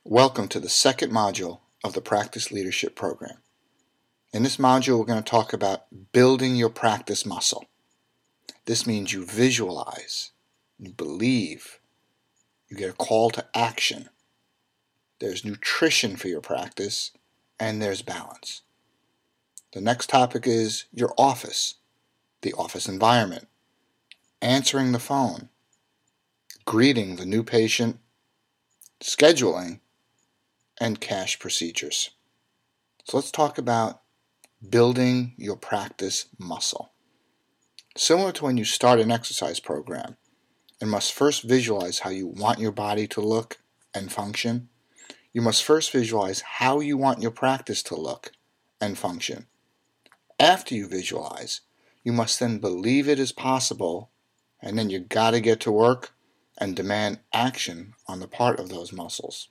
Welcome to the second module of the Practice Leadership Program. In this module, we're going to talk about building your practice muscle. This means you visualize, you believe, you get a call to action. There's nutrition for your practice, and there's balance. The next topic is your office, the office environment, answering the phone, greeting the new patient, scheduling, and cash procedures. So let's talk about building your practice muscle. Similar to when you start an exercise program and must first visualize how you want your body to look and function, you must first visualize how you want your practice to look and function. After you visualize, you must then believe it is possible, and then you gotta get to work and demand action on the part of those muscles.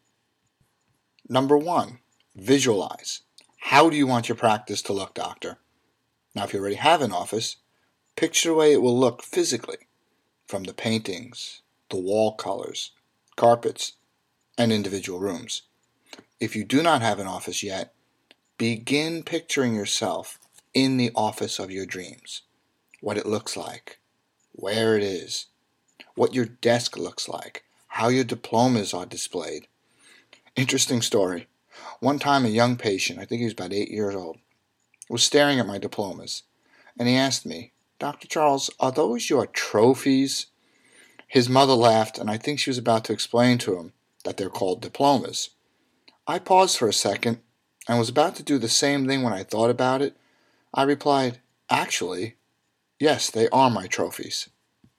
Number 1, visualize. How do you want your practice to look, doctor? Now, if you already have an office, picture the way it will look physically, from the paintings, the wall colors, carpets, and individual rooms. If you do not have an office yet, begin picturing yourself in the office of your dreams, what it looks like, where it is, what your desk looks like, how your diplomas are displayed. Interesting story. One time a young patient, I think he was about 8 years old, was staring at my diplomas, and he asked me, "Dr. Charles, are those your trophies?" His mother laughed, and I think she was about to explain to him that they're called diplomas. I paused for a second and was about to do the same thing when I thought about it. I replied, "Actually, yes, they are my trophies."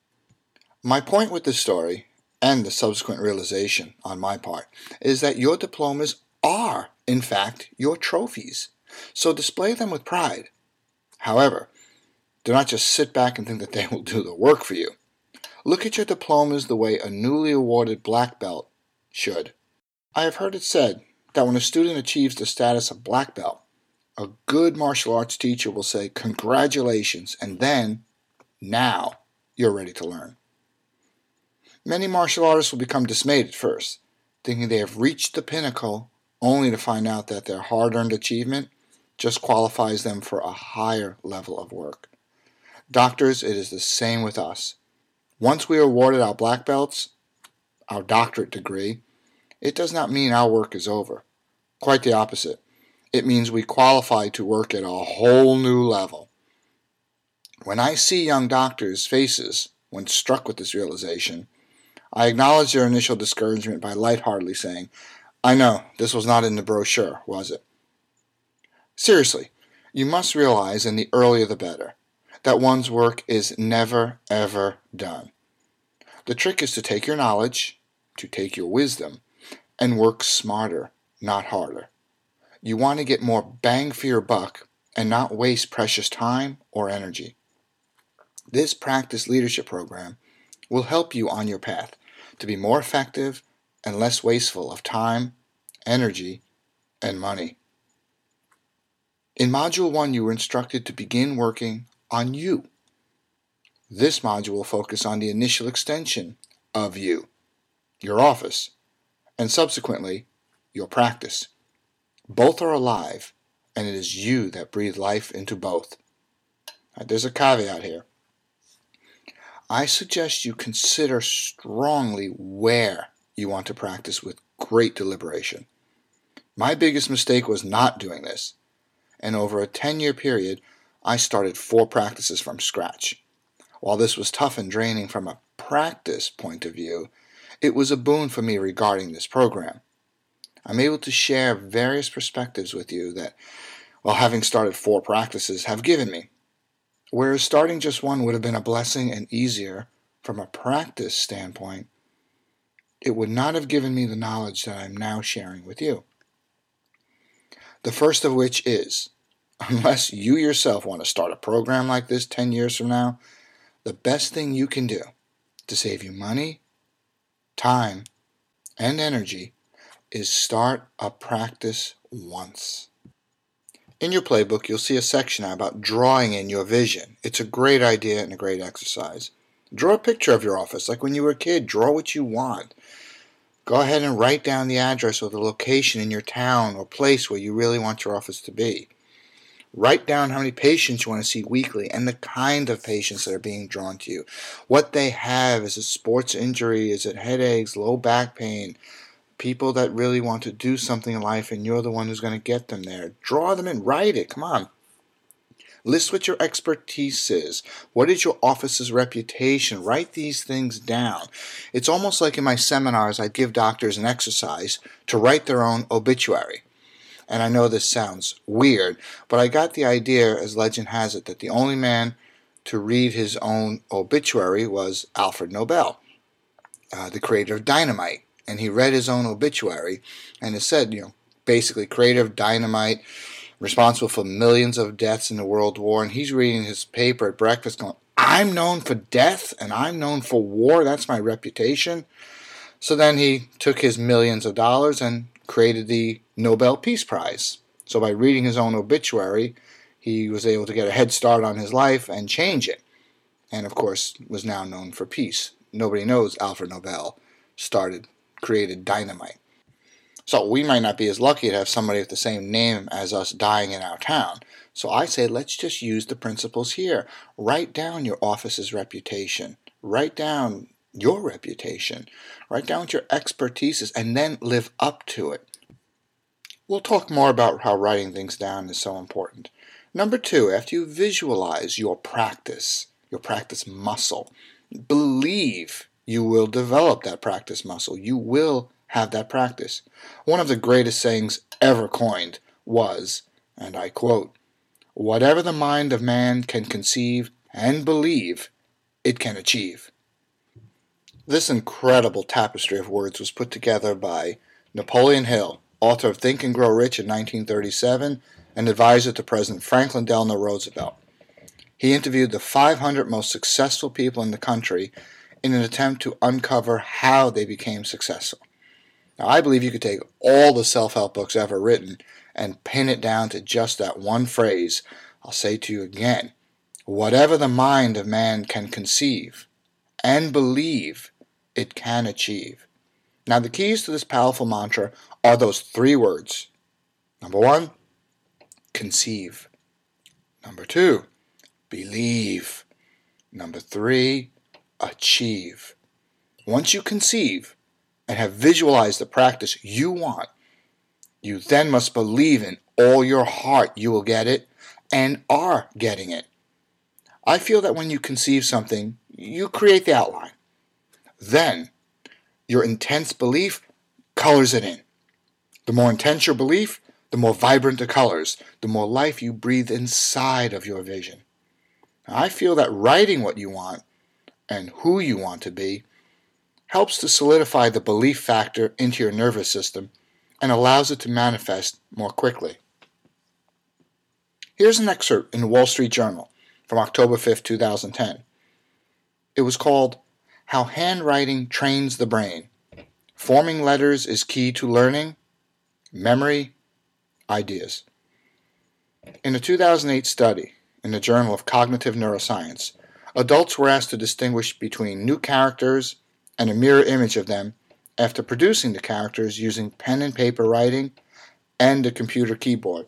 My point with this story, and the subsequent realization on my part, is that your diplomas are, in fact, your trophies. So display them with pride. However, do not just sit back and think that they will do the work for you. Look at your diplomas the way a newly awarded black belt should. I have heard it said that when a student achieves the status of black belt, a good martial arts teacher will say, "Congratulations," and then, "Now you're ready to learn." Many martial artists will become dismayed at first, thinking they have reached the pinnacle, only to find out that their hard-earned achievement just qualifies them for a higher level of work. Doctors, it is the same with us. Once we are awarded our black belts, our doctorate degree, it does not mean our work is over. Quite the opposite. It means we qualify to work at a whole new level. When I see young doctors' faces when struck with this realization, I acknowledge their initial discouragement by lightheartedly saying, "I know, this was not in the brochure, was it?" Seriously, you must realize, and the earlier the better, that one's work is never, ever done. The trick is to take your knowledge, to take your wisdom, and work smarter, not harder. You want to get more bang for your buck and not waste precious time or energy. This practice leadership program will help you on your path to be more effective and less wasteful of time, energy, and money. In Module 1, you were instructed to begin working on you. This module will focus on the initial extension of you, your office, and subsequently, your practice. Both are alive, and it is you that breathe life into both. There's a caveat here. I suggest you consider strongly where you want to practice with great deliberation. My biggest mistake was not doing this, and over a 10-year period, I started 4 practices from scratch. While this was tough and draining from a practice point of view, it was a boon for me regarding this program. I'm able to share various perspectives with you that, while having started 4 practices, have given me. Whereas starting just one would have been a blessing and easier from a practice standpoint, it would not have given me the knowledge that I'm now sharing with you. The first of which is, unless you yourself want to start a program like this 10 years from now, the best thing you can do to save you money, time, and energy is start a practice once. In your playbook, you'll see a section about drawing in your vision. It's a great idea and a great exercise. Draw a picture of your office, like when you were a kid. Draw what you want. Go ahead and write down the address or the location in your town or place where you really want your office to be. Write down how many patients you want to see weekly and the kind of patients that are being drawn to you. What they have. Is it sports injury? Is it headaches, low back pain? People that really want to do something in life and you're the one who's going to get them there. Draw them in. Write it. Come on. List what your expertise is. What is your office's reputation? Write these things down. It's almost like in my seminars I give doctors an exercise to write their own obituary. And I know this sounds weird, but I got the idea, as legend has it, that the only man to read his own obituary was Alfred Nobel, the creator of dynamite. And he read his own obituary, and it said, basically creator of dynamite, responsible for millions of deaths in the World War, and he's reading his paper at breakfast going, I'm known for death, and I'm known for war, that's my reputation. So then he took his millions of dollars and created the Nobel Peace Prize. So by reading his own obituary, he was able to get a head start on his life and change it. And of course, was now known for peace. Nobody knows Alfred Nobel created dynamite. So we might not be as lucky to have somebody with the same name as us dying in our town. So I say let's just use the principles here. Write down your office's reputation. Write down your reputation. Write down what your expertise is and then live up to it. We'll talk more about how writing things down is so important. Number 2, after you visualize your practice muscle, believe you will develop that practice muscle. You will have that practice. One of the greatest sayings ever coined was, and I quote, "Whatever the mind of man can conceive and believe, it can achieve." This incredible tapestry of words was put together by Napoleon Hill, author of Think and Grow Rich in 1937 and advisor to President Franklin Delano Roosevelt. He interviewed the 500 most successful people in the country in an attempt to uncover how they became successful. Now, I believe you could take all the self-help books ever written and pin it down to just that one phrase. I'll say to you again, whatever the mind of man can conceive and believe, it can achieve. Now, the keys to this powerful mantra are those 3 words. Number 1, conceive. Number 2, believe. Number 3, achieve. Once you conceive and have visualized the practice you want, you then must believe in all your heart you will get it and are getting it. I feel that when you conceive something, you create the outline. Then, your intense belief colors it in. The more intense your belief, the more vibrant the colors, the more life you breathe inside of your vision. Now, I feel that writing what you want and who you want to be helps to solidify the belief factor into your nervous system and allows it to manifest more quickly. Here's an excerpt in the Wall Street Journal from October 5, 2010. It was called, "How Handwriting Trains the Brain. Forming letters is key to learning, memory, ideas." In a 2008 study in the Journal of Cognitive Neuroscience, adults were asked to distinguish between new characters and a mirror image of them after producing the characters using pen and paper writing and a computer keyboard.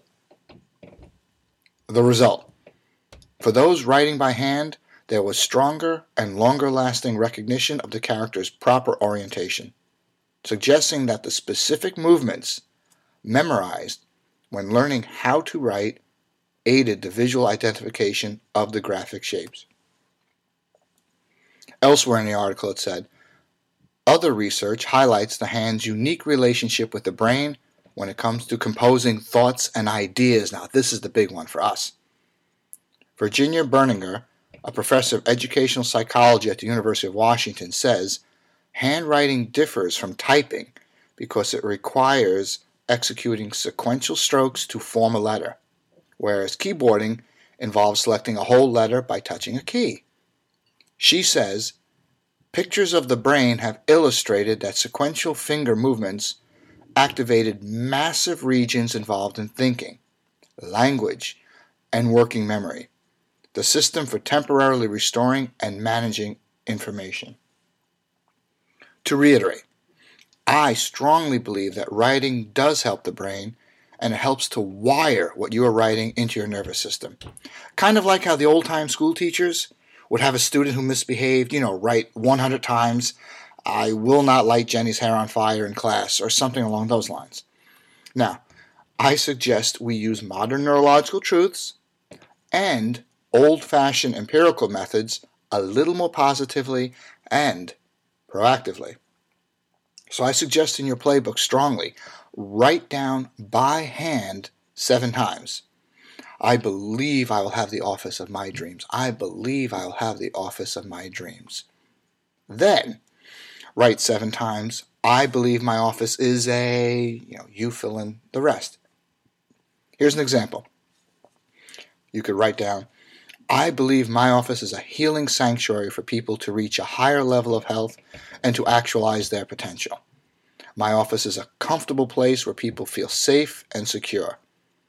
The result: for those writing by hand, there was stronger and longer-lasting recognition of the character's proper orientation, suggesting that the specific movements memorized when learning how to write aided the visual identification of the graphic shapes. Elsewhere in the article it said, other research highlights the hand's unique relationship with the brain when it comes to composing thoughts and ideas. Now, this is the big one for us. Virginia Berninger, a professor of educational psychology at the University of Washington, says handwriting differs from typing because it requires executing sequential strokes to form a letter, whereas keyboarding involves selecting a whole letter by touching a key. She says, pictures of the brain have illustrated that sequential finger movements activated massive regions involved in thinking, language, and working memory, the system for temporarily restoring and managing information. To reiterate, I strongly believe that writing does help the brain, and it helps to wire what you are writing into your nervous system. Kind of like how the old-time school teachers would have a student who misbehaved, write 100 times, "I will not light Jenny's hair on fire in class," or something along those lines. Now, I suggest we use modern neurological truths and old-fashioned empirical methods a little more positively and proactively. So I suggest in your playbook strongly, write down by hand 7 times. "I believe I will have the office of my dreams. I believe I will have the office of my dreams." Then, write 7 times, "I believe my office is a," you fill in the rest. Here's an example. You could write down, "I believe my office is a healing sanctuary for people to reach a higher level of health and to actualize their potential. My office is a comfortable place where people feel safe and secure.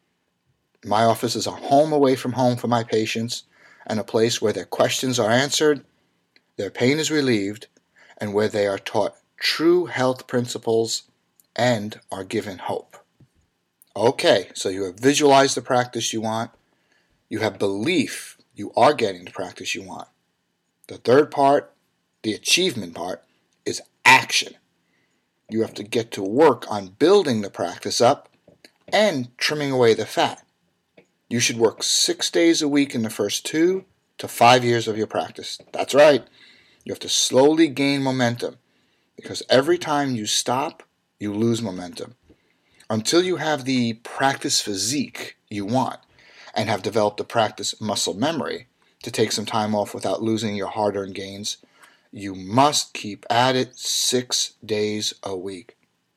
My office is a home away from home for my patients and a place where their questions are answered, their pain is relieved, and where they are taught true health principles and are given hope." Okay, so you have visualized the practice you want. You have belief you are getting the practice you want. The third part, the achievement part, is action. You have to get to work on building the practice up and trimming away the fat. You should work 6 days a week in the first 2 to 5 years of your practice. That's right. You have to slowly gain momentum, because every time you stop, you lose momentum. Until you have the practice physique you want and have developed the practice muscle memory to take some time off without losing your hard-earned gains, you must keep at it 6 days a week.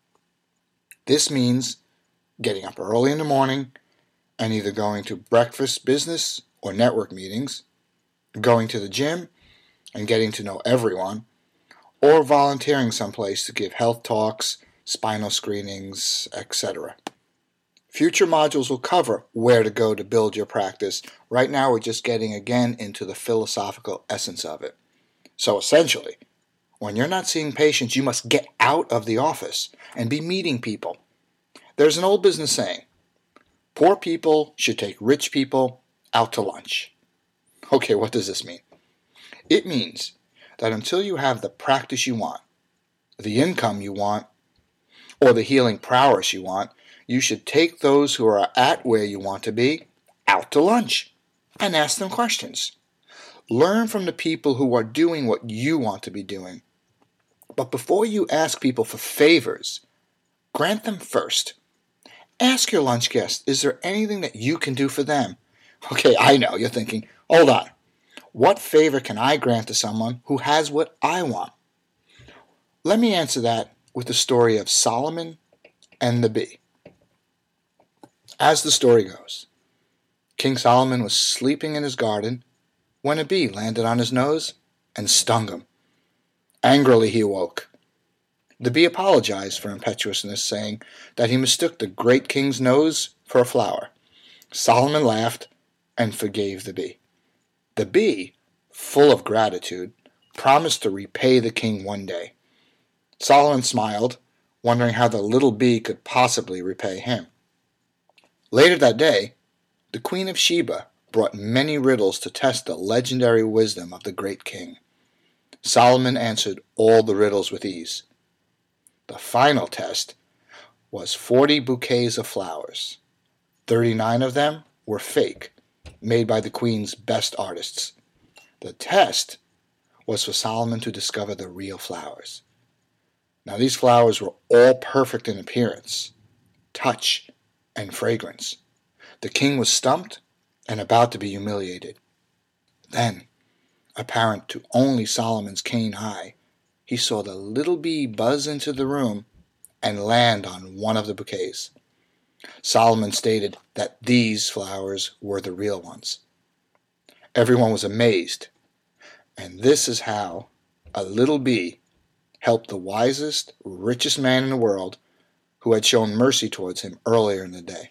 This means getting up early in the morning and either going to breakfast, business, or network meetings, going to the gym and getting to know everyone, or volunteering someplace to give health talks, spinal screenings, etc. Future modules will cover where to go to build your practice. Right now we're just getting again into the philosophical essence of it. So essentially, when you're not seeing patients, you must get out of the office and be meeting people. There's an old business saying, "Poor people should take rich people out to lunch." Okay, what does this mean? It means that until you have the practice you want, the income you want, or the healing prowess you want, you should take those who are at where you want to be out to lunch and ask them questions. Learn from the people who are doing what you want to be doing. But before you ask people for favors, grant them first. Ask your lunch guest, is there anything that you can do for them? Okay, I know, you're thinking, hold on. What favor can I grant to someone who has what I want? Let me answer that with the story of Solomon and the bee. As the story goes, King Solomon was sleeping in his garden when a bee landed on his nose and stung him. Angrily he awoke. The bee apologized for impetuousness, saying that he mistook the great king's nose for a flower. Solomon laughed and forgave the bee. The bee, full of gratitude, promised to repay the king one day. Solomon smiled, wondering how the little bee could possibly repay him. Later that day, the Queen of Sheba brought many riddles to test the legendary wisdom of the great king. Solomon answered all the riddles with ease. The final test was 40 bouquets of flowers. 39 of them were fake, made by the queen's best artists. The test was for Solomon to discover the real flowers. Now these flowers were all perfect in appearance, touch, and fragrance. The king was stumped and about to be humiliated. Then, apparent to only Solomon's keen eye, he saw the little bee buzz into the room and land on one of the bouquets. Solomon stated that these flowers were the real ones. Everyone was amazed, and this is how a little bee helped the wisest, richest man in the world who had shown mercy towards him earlier in the day.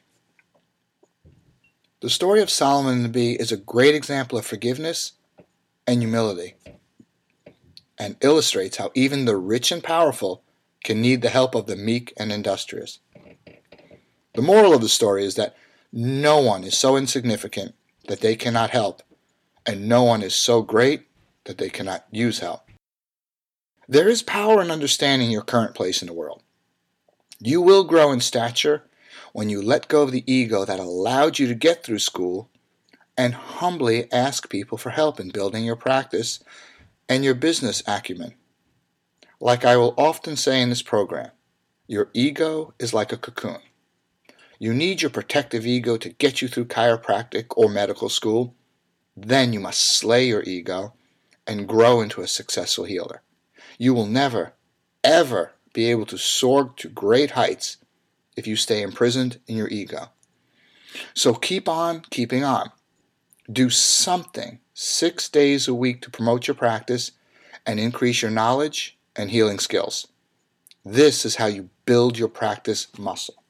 The story of Solomon and the bee is a great example of forgiveness and humility, and illustrates how even the rich and powerful can need the help of the meek and industrious. The moral of the story is that no one is so insignificant that they cannot help, and no one is so great that they cannot use help. There is power in understanding your current place in the world. You will grow in stature when you let go of the ego that allowed you to get through school and humbly ask people for help in building your practice and your business acumen. Like I will often say in this program, your ego is like a cocoon. You need your protective ego to get you through chiropractic or medical school. Then you must slay your ego and grow into a successful healer. You will never, ever be able to soar to great heights if you stay imprisoned in your ego. So keep on keeping on. Do something 6 days a week to promote your practice and increase your knowledge and healing skills. This is how you build your practice muscle.